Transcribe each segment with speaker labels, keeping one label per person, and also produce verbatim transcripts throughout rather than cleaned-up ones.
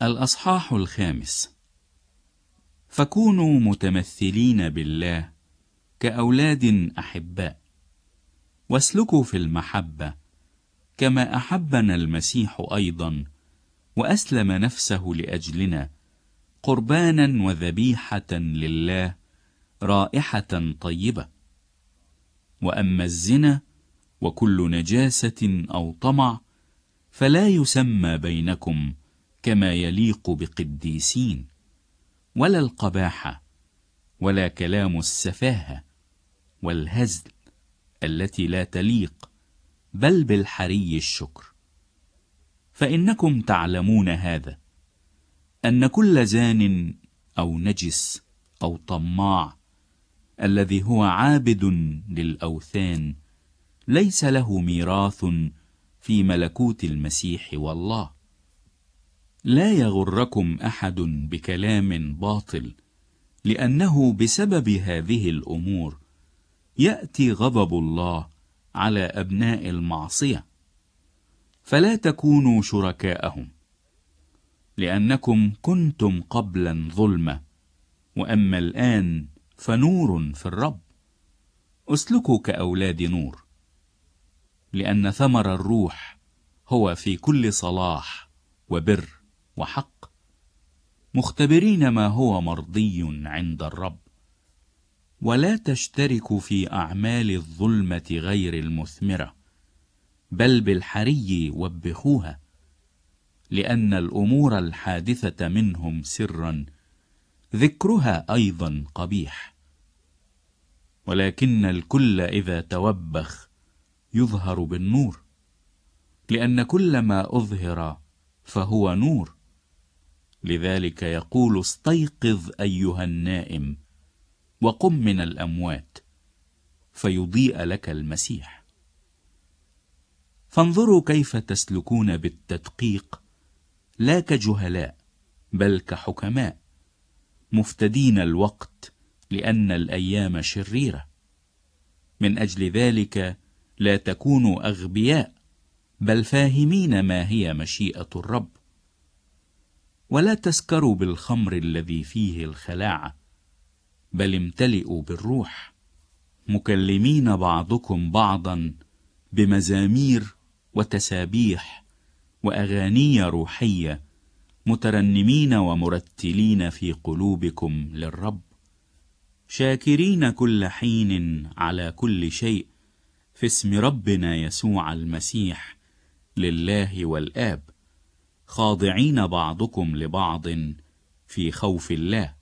Speaker 1: الأصحاح الخامس. فكونوا متمثلين بالله كأولاد أحباء، واسلكوا في المحبة كما أحبنا المسيح أيضا وأسلم نفسه لأجلنا قربانا وذبيحة لله رائحة طيبة. وأما الزنا وكل نجاسة أو طمع فلا يسمى بينكم كما يليق بقديسين، ولا القباحة ولا كلام السفاهة والهزل التي لا تليق، بل بالحري الشكر. فإنكم تعلمون هذا، أن كل زان أو نجس أو طماع الذي هو عابد للأوثان ليس له ميراث في ملكوت المسيح والله. لا يغركم أحد بكلام باطل، لأنه بسبب هذه الأمور يأتي غضب الله على أبناء المعصية. فلا تكونوا شركاءهم، لأنكم كنتم قبلا ظلمة، وأما الآن فنور في الرب. اسلكوا كأولاد نور، لأن ثمر الروح هو في كل صلاح وبر وحق، مختبرين ما هو مرضي عند الرب. ولا تشتركوا في أعمال الظلمة غير المثمرة، بل بالحري وبخوها، لأن الأمور الحادثة منهم سرا ذكرها أيضا قبيح. ولكن الكل إذا توبخ يظهر بالنور، لأن كل ما أظهر فهو نور. لذلك يقول: استيقظ أيها النائم وقم من الأموات، فيضيء لك المسيح. فانظروا كيف تسلكون بالتدقيق، لا كجهلاء بل كحكماء، مفتدين الوقت لأن الأيام شريرة. من أجل ذلك لا تكونوا أغبياء، بل فاهمين ما هي مشيئة الرب. ولا تسكروا بالخمر الذي فيه الخلاعة، بل امتلئوا بالروح، مكلمين بعضكم بعضا بمزامير وتسابيح وأغاني روحية، مترنمين ومرتلين في قلوبكم للرب، شاكرين كل حين على كل شيء في اسم ربنا يسوع المسيح لله والآب، خاضعين بعضكم لبعض في خوف الله.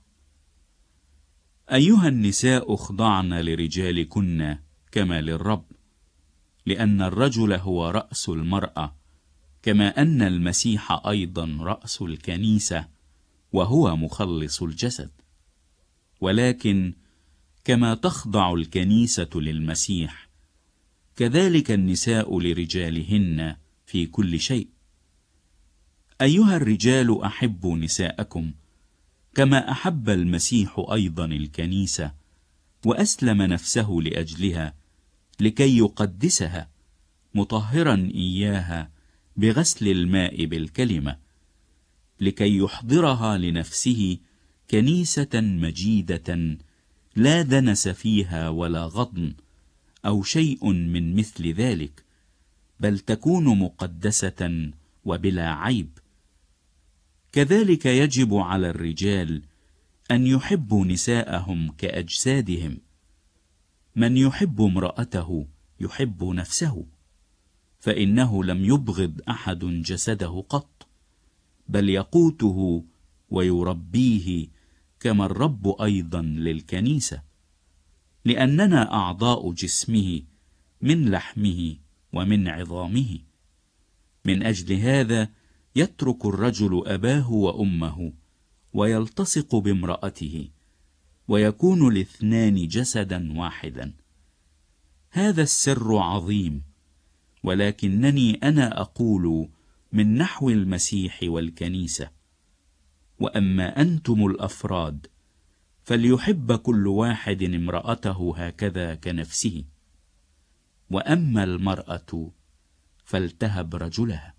Speaker 1: أيها النساء اخضعن لرجالكن كما للرب، لأن الرجل هو رأس المرأة، كما أن المسيح أيضا رأس الكنيسة وهو مخلص الجسد. ولكن كما تخضع الكنيسة للمسيح، كذلك النساء لرجالهن في كل شيء. أيها الرجال أحبوا نساءكم كما أحب المسيح أيضا الكنيسة، وأسلم نفسه لأجلها لكي يقدسها، مطهرا إياها بغسل الماء بالكلمة، لكي يحضرها لنفسه كنيسة مجيدة لا دنس فيها ولا غضن أو شيء من مثل ذلك، بل تكون مقدسة وبلا عيب. كذلك يجب على الرجال أن يحبوا نساءهم كأجسادهم. من يحب امرأته يحب نفسه، فإنه لم يبغض أحد جسده قط، بل يقوته ويربيه كما الرب أيضا للكنيسة، لأننا أعضاء جسمه، من لحمه ومن عظامه. من أجل هذا يترك الرجل أباه وأمه ويلتصق بامرأته، ويكون الاثنان جسدا واحدا. هذا السر عظيم، ولكنني أنا أقول من نحو المسيح والكنيسة. وأما أنتم الأفراد فليحب كل واحد امرأته هكذا كنفسه، وأما المرأة فلتهب رجلها.